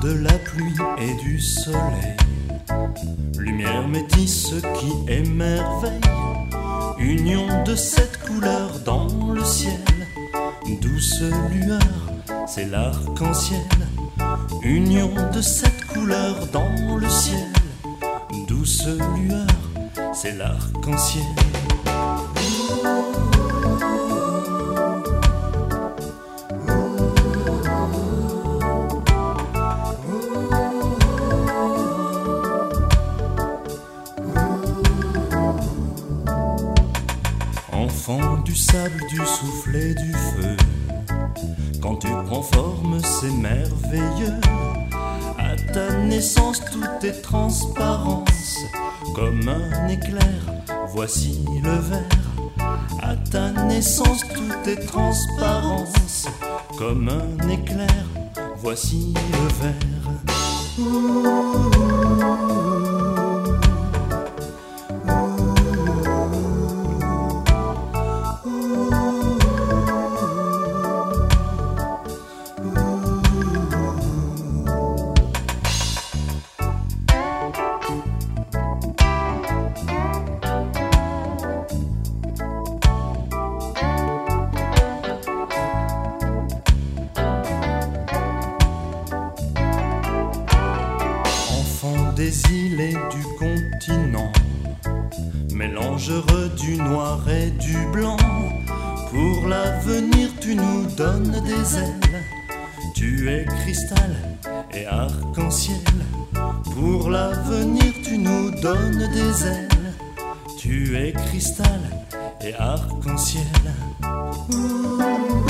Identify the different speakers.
Speaker 1: de la pluie et du soleil, lumière métisse qui émerveille, union de sept couleurs dans le ciel, douce lueur, c'est l'arc-en-ciel, union de sept couleurs dans le ciel, douce lueur, c'est l'arc-en-ciel. Enfant du sable, du souffle et du feu, quand tu prends forme c'est merveilleux. À ta naissance tout est transparence, comme un éclair, voici le verre. À ta naissance tout est transparence, comme un éclair, voici le verre. Des îles et du continent, mélange heureux du noir et du blanc. Pour l'avenir tu nous donnes des ailes, tu es cristal et arc-en-ciel. Pour l'avenir tu nous donnes des ailes, tu es cristal et arc-en-ciel.